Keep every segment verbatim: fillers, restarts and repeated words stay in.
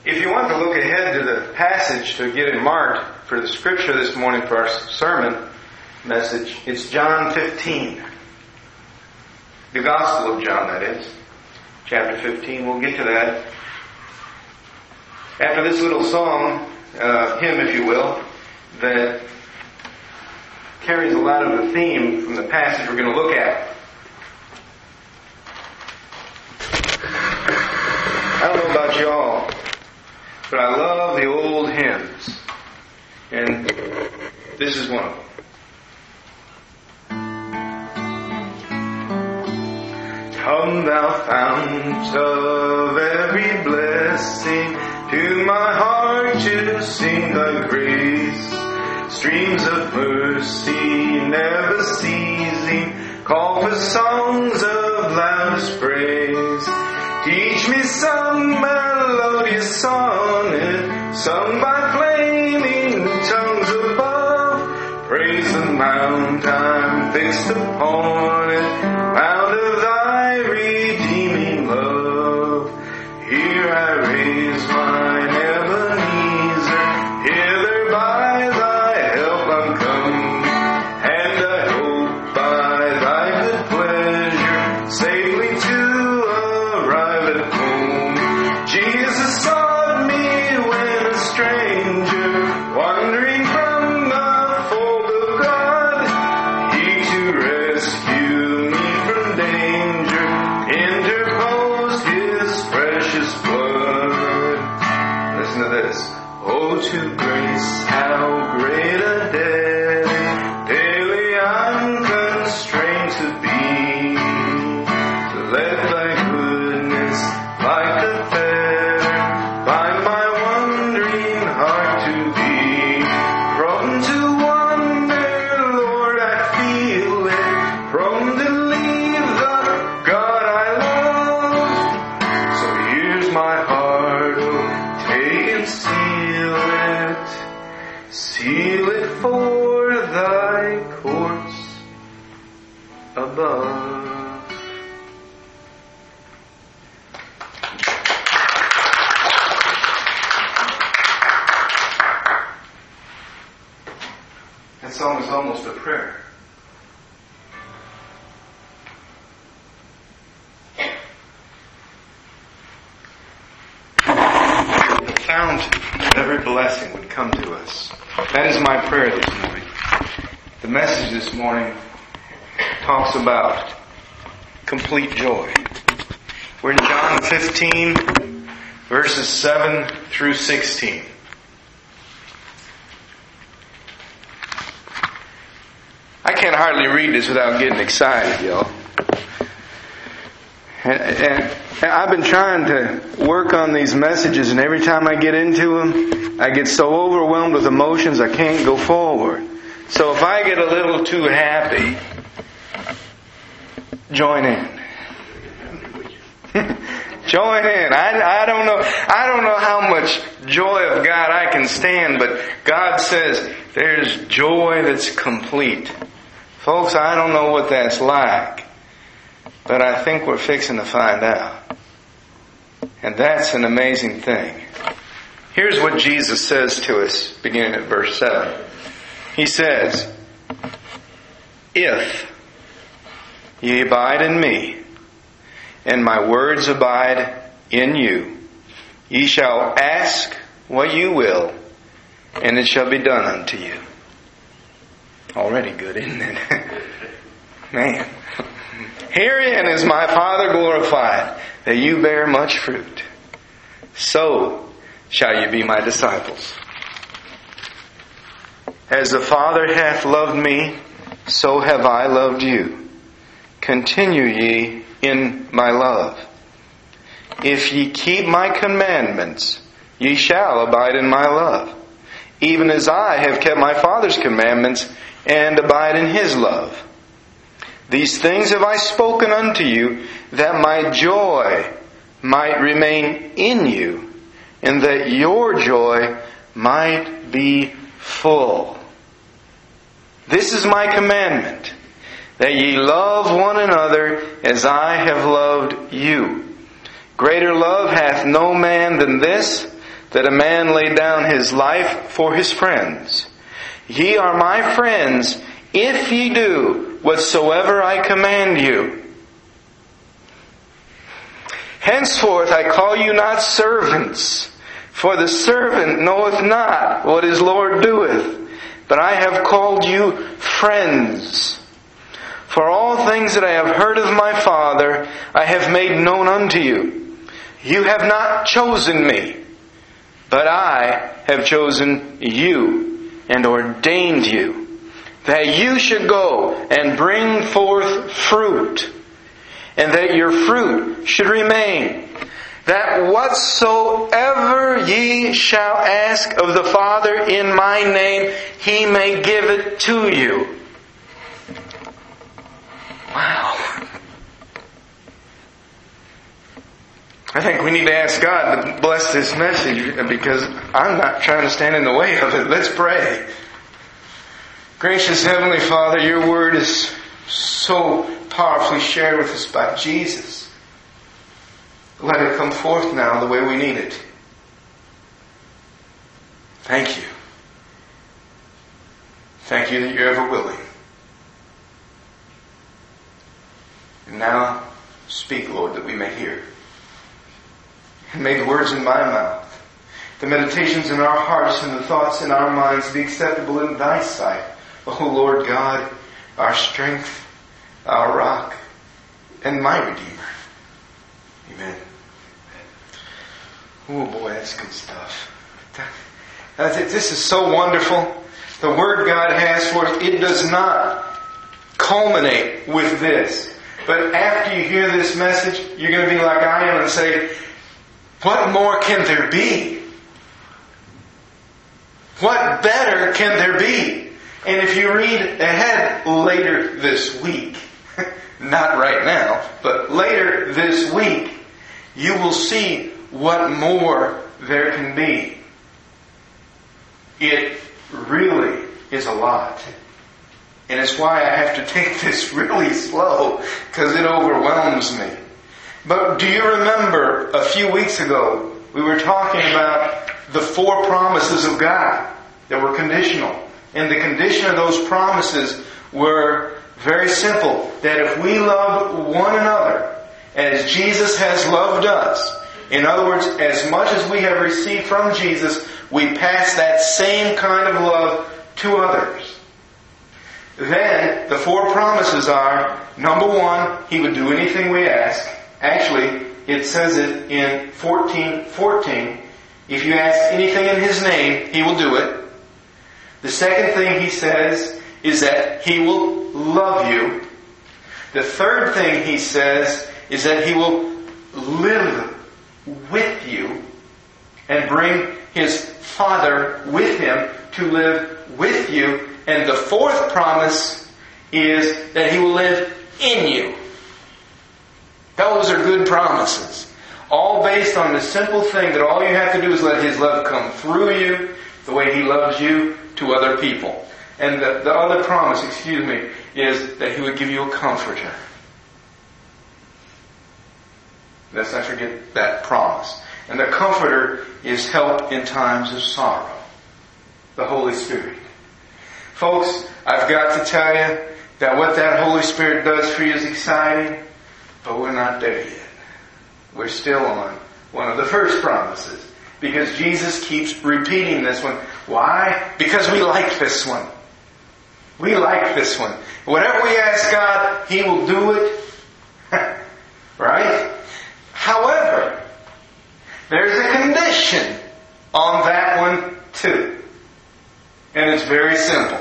If you want to look ahead to the passage to get it marked for the scripture this morning for our sermon message, it's John fifteen. The Gospel of John, that is. Chapter fifteen. We'll get to that. After this little song, uh, hymn, if you will, that carries a lot of the theme from the passage we're going to look at. I don't know about y'all, but I love the old hymns. And this is one of them. Come thou fount of every blessing, to my heart to sing thy grace. Streams of mercy never ceasing, call for songs of loudest praise. Teach me some melodious sonnet, sung by flaming tongues above. Praise the mount I'm fixed upon it, mount of thy redeeming love. Here I raise mine Ebenezer, hither by thy help I'm come, and I hope by thy good pleasure safely to arrive at home. Jesus sought me when a stranger, wandering from the fold of God. He to rescue me from danger interposed his precious blood. Listen to this. Oh, to grace, how great a debt daily I'm constrained to be, to let thy goodness, like a fetter, bind my wandering heart to thee. Prone to wander, Lord, I feel it, prone to leave the God I love. So here's my heart, oh, take and seal it, seal it for thy courts above. That song is almost a prayer. The fount of every blessing would come to us. That is my prayer this morning. The message this morning talks about complete joy. We're in John fifteen, verses seven through sixteen. I can't hardly read this without getting excited, y'all. And, and, and I've been trying to work on these messages, and every time I get into them, I get so overwhelmed with emotions I can't go forward. So if I get a little too happy, join in. Join in. I, I don't know. I don't know how much joy of God I can stand, but God says there's joy that's complete. Folks, I don't know what that's like, but I think we're fixing to find out. And that's an amazing thing. Here's what Jesus says to us, beginning at verse seven. He says, "If ye abide in me, and my words abide in you, ye shall ask what you will, and it shall be done unto you." Already good, isn't it? Man. "Herein is my Father glorified, that you bear much fruit. So shall you be my disciples. As the Father hath loved me, so have I loved you. Continue ye in my love. If ye keep my commandments, ye shall abide in my love, even as I have kept my Father's commandments and abide in his love. These things have I spoken unto you, that my joy might remain in you, and that your joy might be full. This is my commandment, that ye love one another as I have loved you. Greater love hath no man than this, that a man lay down his life for his friends. Ye are my friends, if ye do whatsoever I command you. Henceforth I call you not servants, for the servant knoweth not what his Lord doeth, but I have called you friends. For all things that I have heard of my Father, I have made known unto you. You have not chosen me, but I have chosen you and ordained you, that you should go and bring forth fruit, and that your fruit should remain, that whatsoever ye shall ask of the Father in my name, He may give it to you. Wow. I think we need to ask God to bless this message, because I'm not trying to stand in the way of it. Let's pray. Gracious Heavenly Father, your word is so powerfully shared with us by Jesus. Let it come forth now the way we need it. Thank you. Thank you that you're ever willing. And now, speak, Lord, that we may hear. And may the words in my mouth, the meditations in our hearts and the thoughts in our minds be acceptable in thy sight, O Lord God, our strength, our rock, and my Redeemer. Amen. Oh boy, that's good stuff. This is so wonderful. The word God has for us, it does not culminate with this. But after you hear this message, you're going to be like I am and say, what more can there be? What better can there be? And if you read ahead later this week, not right now, but later this week, you will see what more there can be. It really is a lot. And it's why I have to take this really slow, because it overwhelms me. But do you remember a few weeks ago, we were talking about the four promises of God that were conditional. And the condition of those promises were very simple. That if we love one another as Jesus has loved us, in other words, as much as we have received from Jesus, we pass that same kind of love to others. Then, the four promises are, number one, He would do anything we ask. Actually, it says it in fourteen fourteen. If you ask anything in His name, He will do it. The second thing He says is that He will love you. The third thing He says is that He will live with you and bring His Father with Him to live with you. And the fourth promise is that He will live in you. Those are good promises. All based on the simple thing that all you have to do is let His love come through you the way He loves you to other people. And the, the other promise, excuse me, is that He would give you a comforter. Let's not forget that promise. And the comforter is help in times of sorrow. The Holy Spirit. Folks, I've got to tell you that what that Holy Spirit does for you is exciting, but we're not there yet. We're still on one of the first promises. Because Jesus keeps repeating this one. Why? Because we like this one. We like this one. Whatever we ask God, He will do it. Right? However, there's a condition on that one too. And it's very simple.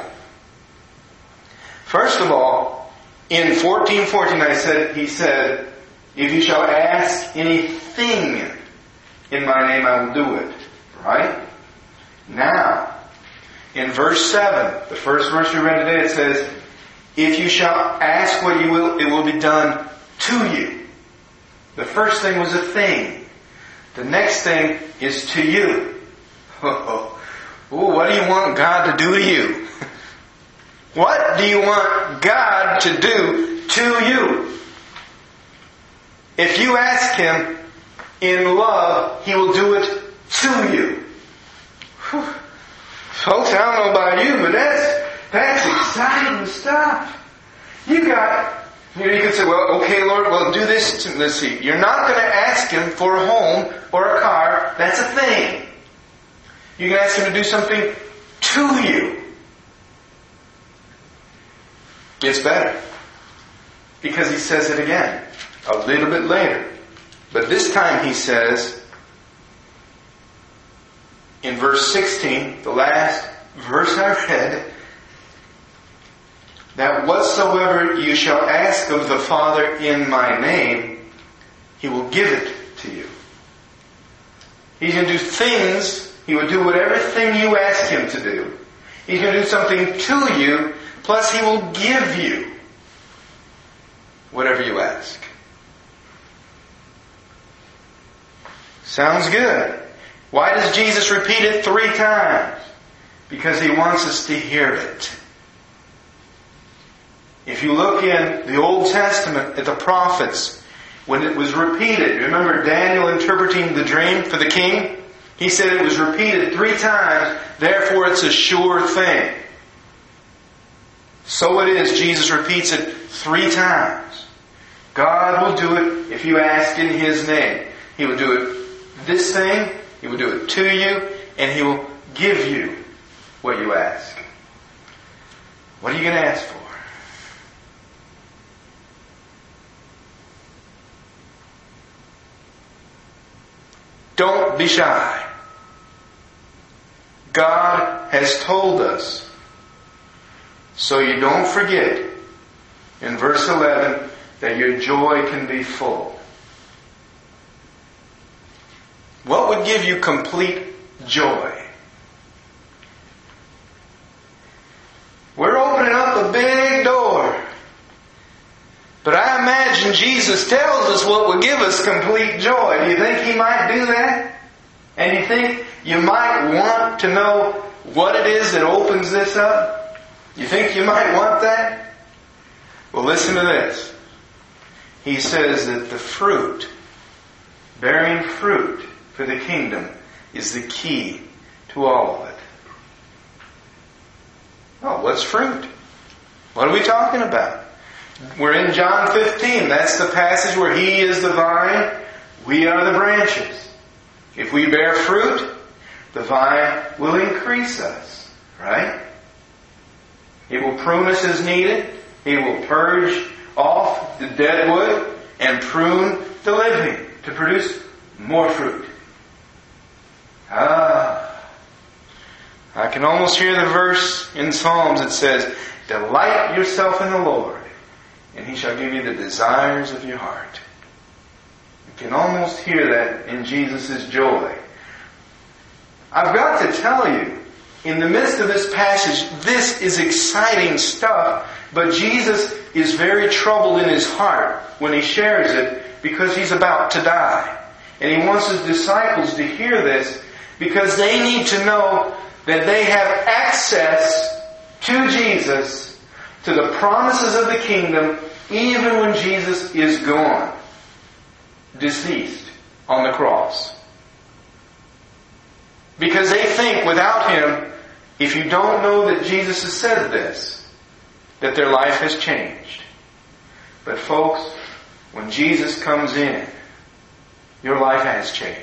First of all, in fourteen fourteen I said, He said, if you shall ask anything in my name, I will do it. Right? Now, in verse seven, the first verse we read today, it says, if you shall ask what you will, it will be done to you. The first thing was a thing. The next thing is to you. Oh, what do you want God to do to you? What do you want God to do to you? If you ask Him in love, He will do it to you. exciting stuff. You got, you know, you could say, well, okay, Lord, well, do this. To, let's see. You're not going to ask Him for a home or a car. That's a thing. You can ask Him to do something to you. Gets better. Because He says it again a little bit later. But this time He says, in verse sixteen, the last verse I read, that whatsoever you shall ask of the Father in my name, He will give it to you. He's going to do things. He will do whatever thing you ask Him to do. He's going to do something to you, plus He will give you whatever you ask. Sounds good. Why does Jesus repeat it three times? Because He wants us to hear it. If you look in the Old Testament at the prophets, when it was repeated, remember Daniel interpreting the dream for the king? He said it was repeated three times, therefore it's a sure thing. So it is, Jesus repeats it three times. God will do it if you ask in His name. He will do it this thing, He will do it to you, and He will give you what you ask. What are you going to ask for? Don't be shy. God has told us, so you don't forget, in verse eleven, that your joy can be full. What would give you complete joy? We're opening up a big door. But I imagine Jesus tells us what would give us complete joy. Do you think He might do that? And you think you might want to know what it is that opens this up? You think you might want that? Well, listen to this. He says that the fruit, bearing fruit for the kingdom, is the key to all of it. Oh, what's fruit? What are we talking about? We're in John fifteen. That's the passage where He is the vine, we are the branches. If we bear fruit, the vine will increase us. Right? He will prune us as needed. He will purge off the dead wood and prune the living to produce more fruit. Ah. I can almost hear the verse in Psalms that says, delight yourself in the Lord, and He shall give you the desires of your heart. You can almost hear that in Jesus' joy. I've got to tell you, in the midst of this passage, this is exciting stuff, but Jesus is very troubled in His heart when He shares it because He's about to die. And He wants His disciples to hear this because they need to know that they have access to Jesus, to the promises of the kingdom, even when Jesus is gone, deceased on the cross. Because they think without Him, if you don't know that Jesus has said this, that their life has changed. But folks, when Jesus comes in, your life has changed.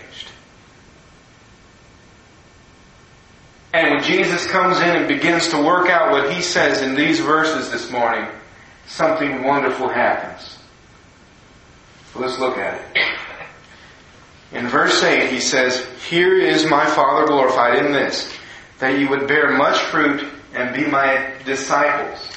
And when Jesus comes in and begins to work out what He says in these verses this morning, something wonderful happens. So let's look at it. In verse eight, He says, here is my Father glorified in this, that you would bear much fruit and be my disciples.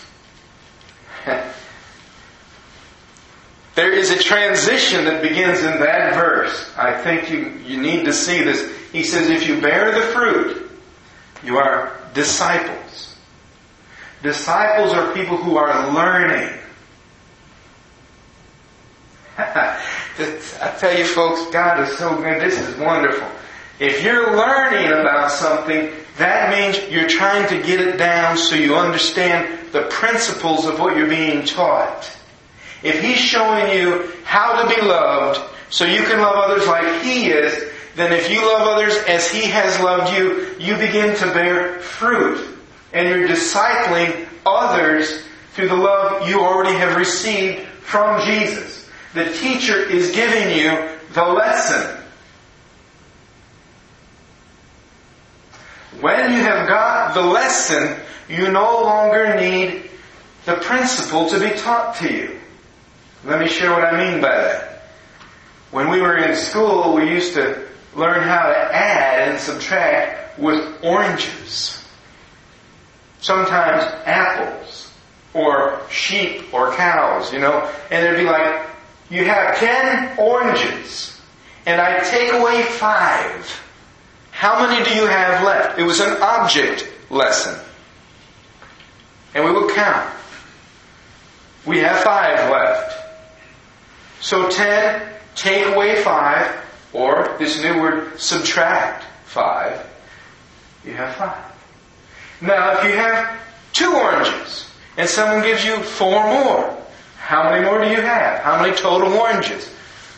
There is a transition that begins in that verse. I think you, you need to see this. He says, if you bear the fruit, you are disciples. Disciples are people who are learning. I tell you folks, God is so good. This is wonderful. If you're learning about something, that means you're trying to get it down so you understand the principles of what you're being taught. If He's showing you how to be loved so you can love others like He is, then if you love others as He has loved you, you begin to bear fruit. And you're discipling others through the love you already have received from Jesus. The teacher is giving you the lesson. When you have got the lesson, you no longer need the principle to be taught to you. Let me share what I mean by that. When we were in school, we used to learn how to add and subtract with oranges. Sometimes apples, or sheep, or cows, you know. And it'd be like, you have ten oranges, and I take away five. How many do you have left? It was an object lesson. And we would count. We have five left. So ten, take away five, or this new word, subtract five. You have five. Now, if you have two oranges, and someone gives you four more, how many more do you have? How many total oranges?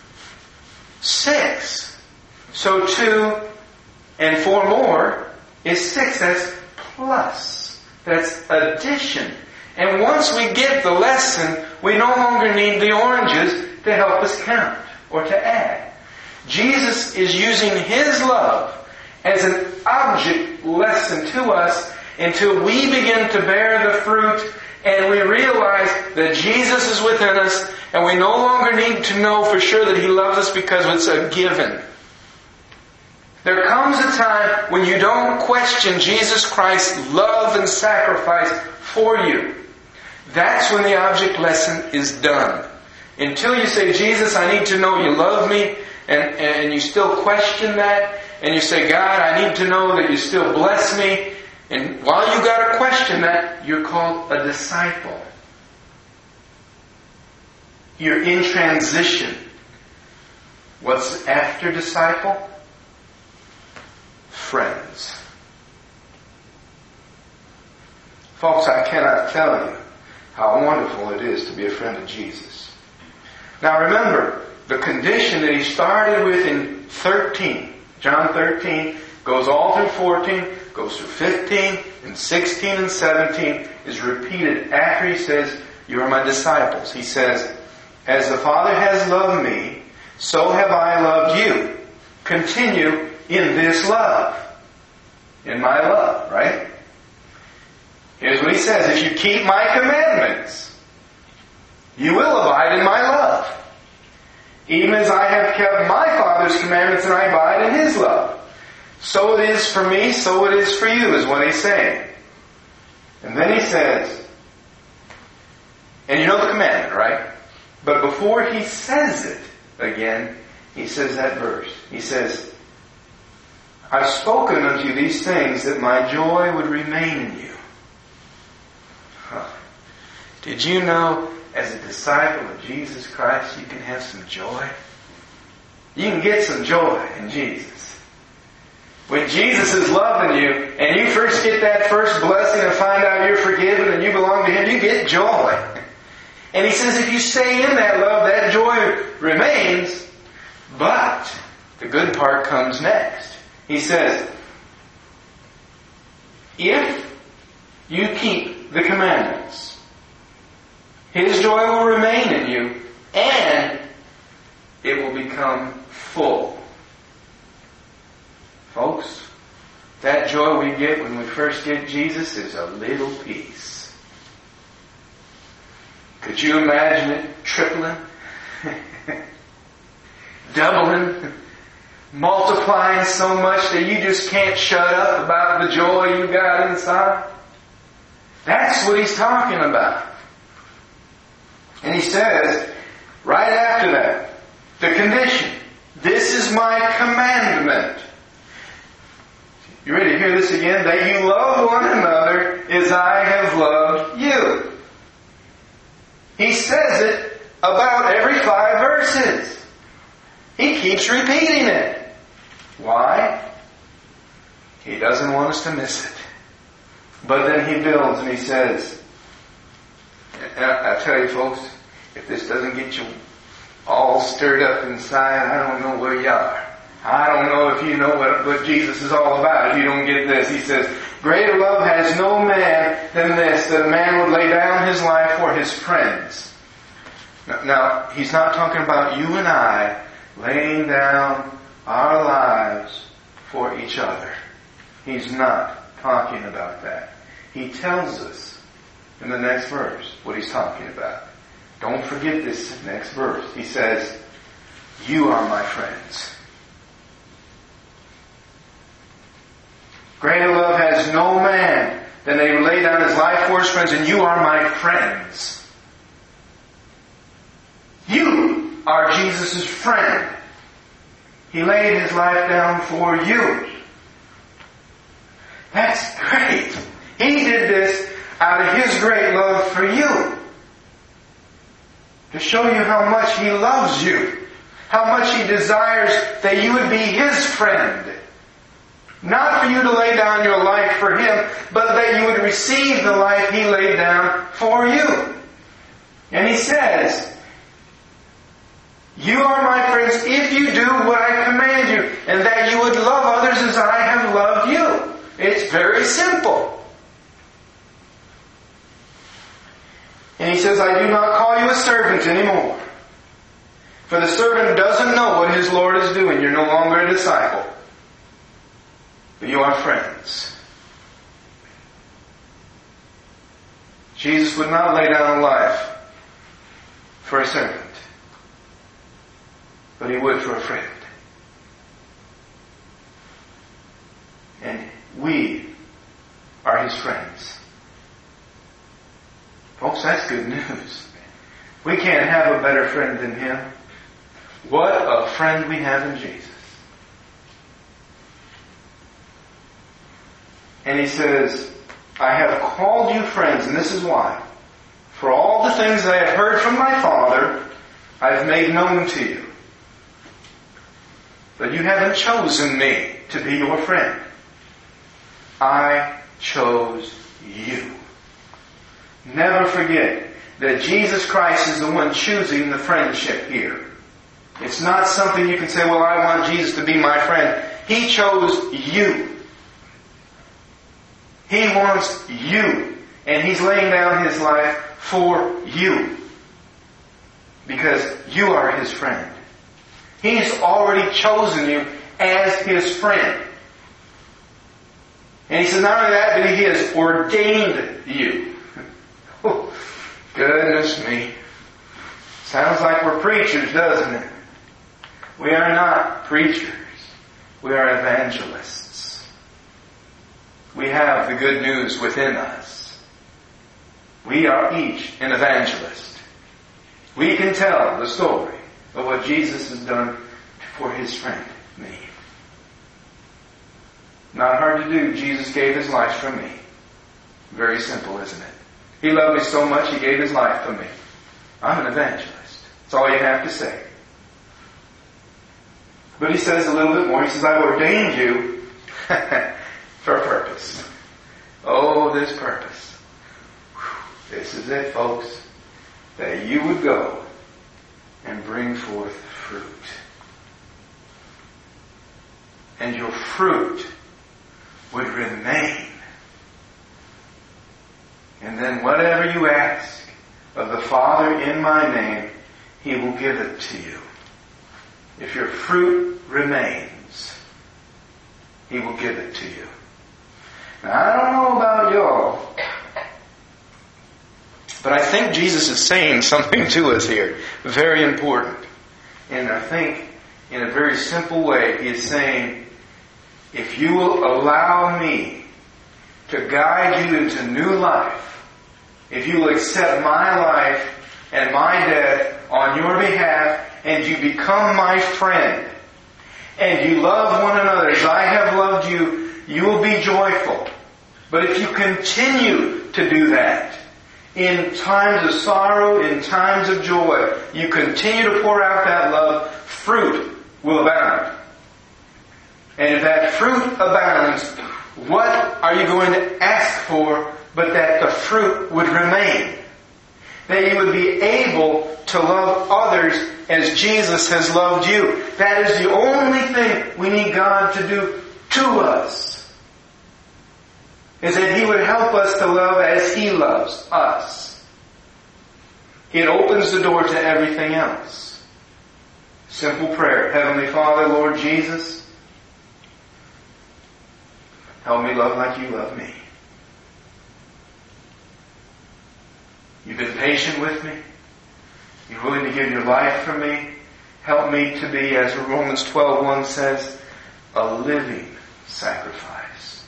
Six. So two and four more is six. That's plus. That's addition. And once we get the lesson, we no longer need the oranges to help us count or to add. Jesus is using His love as an object lesson to us until we begin to bear the fruit and we realize that Jesus is within us and we no longer need to know for sure that He loves us because it's a given. There comes a time when you don't question Jesus Christ's love and sacrifice for you. That's when the object lesson is done. Until you say, Jesus, I need to know you love me, and, and you still question that, and you say, God, I need to know that you still bless me, and while you got to question that, you're called a disciple. You're in transition. What's after disciple? Friends. Folks, I cannot tell you how wonderful it is to be a friend of Jesus. Now remember, the condition that he started with in thirteen, John thirteen, goes all through fourteen, goes through fifteen, and sixteen and seventeen, is repeated after he says, you are my disciples. He says, as the Father has loved me, so have I loved you. Continue in this love. In my love, right? Here's what he says. If you keep my commandments, you will abide in my love. Even as I have kept my Father's commandments and I abide in His love. So it is for me, so it is for you, is what he's saying. And then he says, and you know the commandment, right? But before he says it again, he says that verse. He says, I've spoken unto you these things that my joy would remain in you. Huh. Did you know, as a disciple of Jesus Christ, you can have some joy? You can get some joy in Jesus. When Jesus is loving you, and you first get that first blessing and find out you're forgiven and you belong to Him, you get joy. And He says if you stay in that love, that joy remains. But the good part comes next. He says, if you keep the commandments, His joy will remain in you, and it will become full. Folks, that joy we get when we first get Jesus is a little piece. Could you imagine it tripling, doubling, multiplying so much that you just can't shut up about the joy you got inside? That's what he's talking about. And he says, right after that, the condition. This is my commandment. You ready to hear this again? That you love one another as I have loved you. He says it about every five verses. He keeps repeating it. Why? He doesn't want us to miss it. But then he builds and he says, and I tell you folks, if this doesn't get you all stirred up inside, I don't know where you are. I don't know if you know what, what Jesus is all about if you don't get this. He says, greater love has no man than this, that a man would lay down his life for his friends. Now, now he's not talking about you and I laying down our lives for each other. He's not talking about that. He tells us in the next verse what he's talking about. Don't forget this next verse. He says, you are my friends. Greater love has no man than they lay down his life for his friends, and you are my friends. You are Jesus' friend. He laid his life down for you. That's great. He did this out of his great love for you. To show you how much he loves you. How much he desires that you would be his friend. Not for you to lay down your life for him, but that you would receive the life he laid down for you. And he says, you are my friends if you do what I command you, and that you would love others as I have loved you. It's very simple. And he says, I do not call you a servant anymore. For the servant doesn't know what his Lord is doing. You're no longer a disciple. But you are friends. Jesus would not lay down life for a servant, but he would for a friend. And we are his friends. Folks, that's good news. We can't have a better friend than him. What a friend we have in Jesus. And he says, I have called you friends, and this is why. For all the things I have heard from my Father, I have made known to you. But you haven't chosen me to be your friend. I chose you. Never forget that Jesus Christ is the one choosing the friendship here. It's not something you can say, well, I want Jesus to be my friend. He chose you. He wants you. And he's laying down his life for you. Because you are his friend. He's already chosen you as his friend. And he says, not only that, but he has ordained you. Oh, goodness me. Sounds like we're preachers, doesn't it? We are not preachers. We are evangelists. We have the good news within us. We are each an evangelist. We can tell the story of what Jesus has done for his friend, me. Not hard to do. Jesus gave his life for me. Very simple, isn't it? He loved me so much, he gave his life for me. I'm an evangelist. That's all you have to say. But he says a little bit more. He says, I've ordained you for a purpose. Oh, this purpose. Whew. This is it, folks. That you would go and bring forth fruit. And your fruit would remain. And then whatever you ask of the Father in my name, he will give it to you. If your fruit remains, he will give it to you. Now, I don't know about y'all, but I think Jesus is saying something to us here. Very important. And I think in a very simple way, he is saying, if you will allow me to guide you into new life, if you will accept my life and my death on your behalf, and you become my friend, and you love one another as I have loved you, you will be joyful. But if you continue to do that, in times of sorrow, in times of joy, you continue to pour out that love, fruit will abound. And if that fruit abounds, what are you going to ask for but that the fruit would remain? That you would be able to love others as Jesus has loved you. That is the only thing we need God to do to us. Is that He would help us to love as He loves us. It opens the door to everything else. Simple prayer. Heavenly Father, Lord Jesus, help me love like you love me. You've been patient with me. You're willing to give your life for me. Help me to be, as Romans twelve one says, a living sacrifice.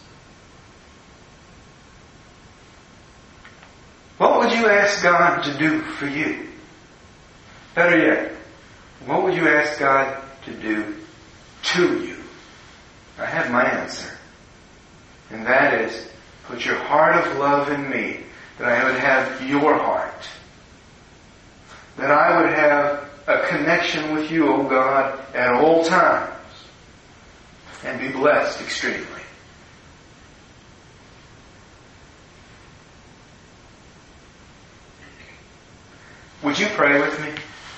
What would you ask God to do for you? Better yet, what would you ask God to do to you? I have my answer. And that is, put your heart of love in me, that I would have your heart. That I would have a connection with you, O God, at all times. And be blessed extremely. Would you pray with me?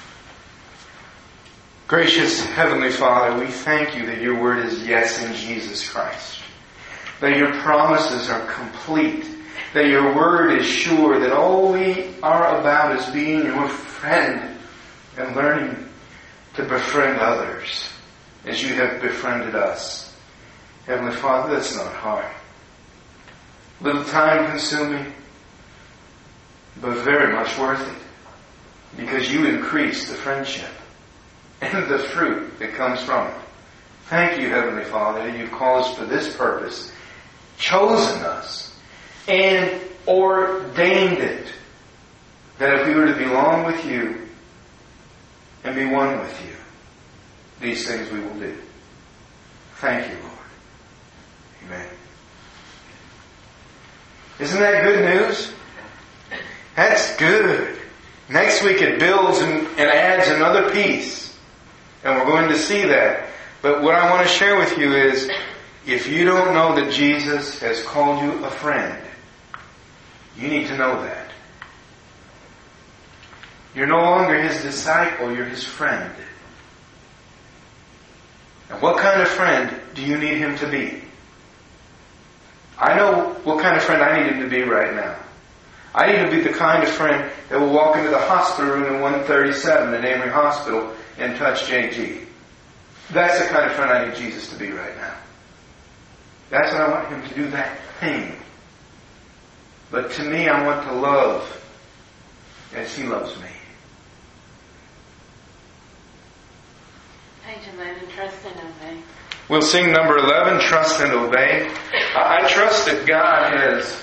Gracious Heavenly Father, we thank you that your word is yes in Jesus Christ. That your promises are complete. That your word is sure. That all we are about is being your friend and learning to befriend others as you have befriended us. Heavenly Father, that's not hard. Little time consuming, but very much worth it. Because you increase the friendship and the fruit that comes from it. Thank you, Heavenly Father, that you've called us for this purpose, chosen us, and ordained it, that if we were to belong with you and be one with you, these things we will do. Thank you, Lord. Amen. Isn't that good news? That's good. Next week it builds and, and adds another piece. And we're going to see that. But what I want to share with you is, if you don't know that Jesus has called you a friend, you need to know that. You're no longer His disciple, you're His friend. And what kind of friend do you need Him to be? I know what kind of friend I need Him to be right now. I need to be the kind of friend that will walk into the hospital room in one thirty-seven at Emory Hospital and touch J G. That's the kind of friend I need Jesus to be right now. That's what I want Him to do, that thing. But to me, I want to love as He loves me. Page eleven, trust and obey. We'll sing number eleven, trust and obey. I trust that God has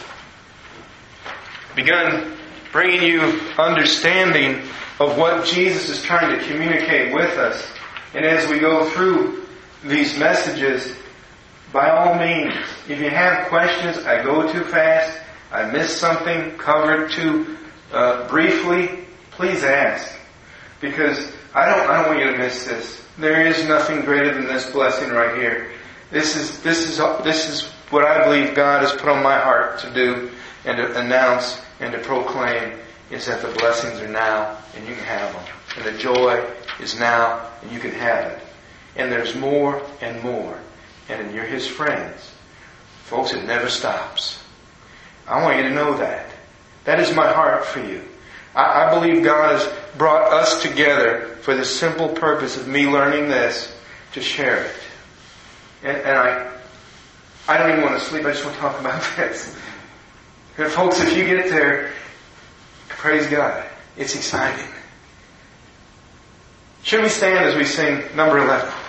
begun bringing you understanding of what Jesus is trying to communicate with us. And as we go through these messages, by all means, if you have questions, I go too fast, I missed something, covered too uh, briefly, please ask. Because I don't, I don't want you to miss this. There is nothing greater than this blessing right here. This is, this is, this is what I believe God has put on my heart to do and to announce and to proclaim, is that the blessings are now and you can have them. And the joy is now and you can have it. And there's more and more. And you're His friends. Folks, it never stops. I want you to know that. That is my heart for you. I, I believe God has brought us together for the simple purpose of me learning this, to share it. And, and I, I don't even want to sleep. I just want to talk about this. And folks, if you get there, praise God. It's exciting. Should we stand as we sing number eleven?